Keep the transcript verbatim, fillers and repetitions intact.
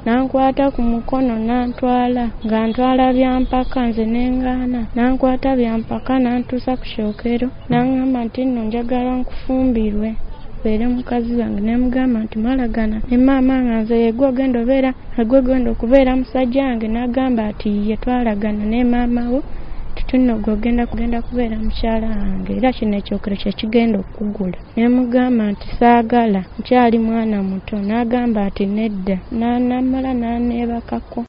nankwata ku mukono nantwala nga ntwala byampaka nze nengaana nankwata byampaka nantuusa ku kyokero naŋŋamba nti nno njagala nkufumbirwe beere mukazi wange nemugamba nti malagana ne maama nga nze yegwe ogenda obeera egwe ogenda okubeera musajja wange n'agamba ati ye twalagana ne maama wo tuno gogenda kugenda kubeera mukyala wange era kino ekyokero kye kigenda okugula nemugamba nti saagala nkyali mwana muto n'agamba ati nedda n'anamala n'aneebakako.